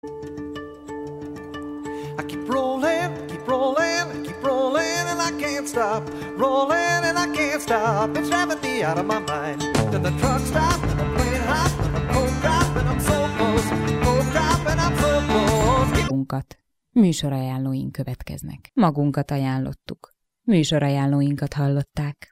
I keep rolling, keep rolling, keep rolling, and I can't stop. Rolling and I can't stop. It's driving me out of my mind. Then the truck stops and the plane hops and the coke drop and I'm so close. Coke drop and I'm so close. Műsorajánlóink következnek. Magunkat ajánlottuk. Műsorajánlóinkat hallották.